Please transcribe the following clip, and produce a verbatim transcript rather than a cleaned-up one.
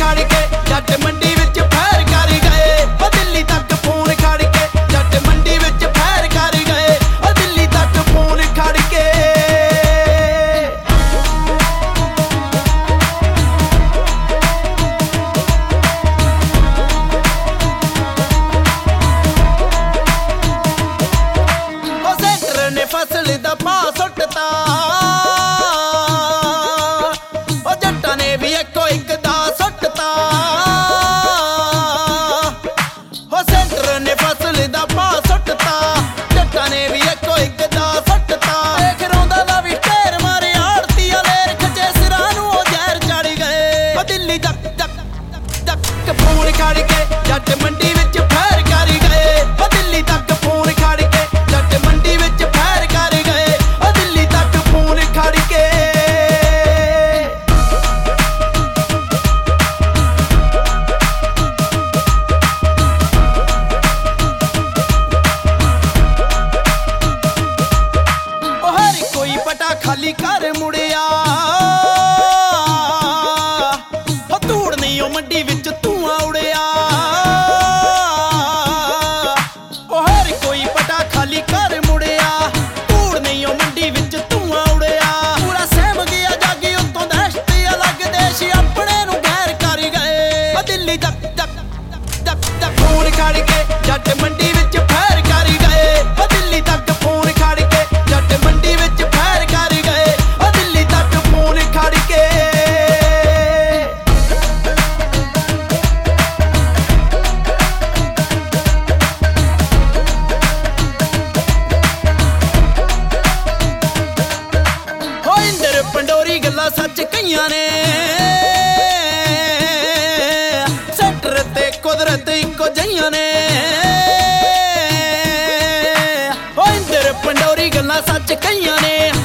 ਖੜ ਕੇ ਜੱਟ ਮੰਡੀ ਵਿੱਚ ਫੈਰ ਕਰ ਗਏ। ਉਹ ਦਿੱਲੀ ਤੱਕ ਫੋਨ ਖੜ ਕੇ ਜੱਟ ਮੰਡੀ ਵਿੱਚ ਫੈਰ ਕਰ ਗਏ। ਉਹ ਦਿੱਲੀ ਤੱਕ ਫੋਨ ਖੜ ਕੇ ਉਹ ਸੈਂਟਰ ਨੇ ਫਸਲ ਦਾ ਭਾਅ ਸੁੱਟਤਾ। ਉਹ ਜੱਟਾਂ ਨੇ ਵੀ ਇੱਕੋ ਇੱਕ ਦਾ ਸੁੱਟਤਾ। ਉਹ ਸੈਂਟਰ ਨੇ ਫਸਲ ਦਾ ਭਾਅ ਸੁੱਟਤਾ। ਜੱਟਾਂ ਨੇ ਵੀ ਇੱਕੋ ਇੱਕ ਦਾ ਸੁੱਟਤਾ। ਦੇਖ ਰੋਂਦਾ ਦਾ ਵੀ ਢੇਰ ਮਾਰੇ ਆੜਤੀ ਵਾਲੇ ਖੱਜੇ ਸਿਰਾਂ ਨੂੰ ਉਹ ਜ਼ਹਿਰ ਚੜ ਗਏ। ਉਹ ਦਿੱਲੀ ਤੱਕ ਤੱਕ ਤੱਕ ਫੋਨ ਖੜ ਕੇ ਜੱਟ ਮੰਡੀ ਵਿੱਚ ਫੈਰ ਕਰ ਗਏ। ਉਹ ਦਿੱਲੀ ਤੱਕ ਫੋਨ ਖੜ ਕੇ ਜੱਟ ਮੰਡੀ ਵਿੱਚ ਫੈਰ ਕਰ ਗਏ। ਉਹ ਦਿੱਲੀ ਤੱਕ ਫੋਨ ਖੜ ਕੇ ਉਹ ਹਰ ਕੋਈ ਪਟਾ ਖਾਲੀ ਕਰ ਮੁੜਿਆ। ਉਹ ਧੂੜ ਨਹੀਂ ਉਹ ਮੰਡੀ ਵਿੱਚ ਧੂਆਂ ਉੜਿਆ। ਉਹ ਹਰ ਕੋਈ ਪਟਾ ਖਾਲੀ ਕਰ ਮੁੜਿਆ। ਧੂੜ ਨਹੀਂ ਉਹ ਮੰਡੀ ਵਿੱਚ ਧੂਆਂ ਉੜਿਆ। ਪੂਰਾ ਸਹਿਮ ਗਿਆ ਜਾਗੀ ਉੱਤੋਂ ਦਹਿਸ਼ਤ ਅਲੱਗ ਦੇਸ਼ ਆਪਣੇ ਨੂੰ ਗੈਰ ਕਰ ਗਏ। ਉਹ ਦਿੱਲੀ ਤੱਕ ਤੱਕ ਤੱਕ ਤੱਕ ਫੋਨ ਖੜ ਕੇ ਜੱਟ ਮੰਡੀ ਵਿੱਚ ਫੈਰ ਕਰ ਗਏ। ਉਹ ਦਿੱਲੀ ਤੱਕ ਫੋਨ ਖੜ ਕੇ ਜੱਟ ਮੰਡੀ ਵਿੱਚ ਫੈਰ ਕਰ ਗਏ। ਉਹ ਦਿੱਲੀ ਤੱਕ ਫੋਨ ਖੜ ਕੇ ਹੋ ਇੰਦਰ ਪੰਡੋਰੀ ਗੱਲਾਂ ਸੱਚ ਕਈਆਂ ਨੇ। ਸੈਂਟਰ ਤੇ ਕੁਦਰਤ ਇੱਕੋ ਜਿਹੀਆਂ ਨੇ। ਹੋ ਇੰਦਰ ਪੰਡੋਰੀ ਗੱਲਾਂ ਸੱਚ ਕਈਆਂ ਨੇ।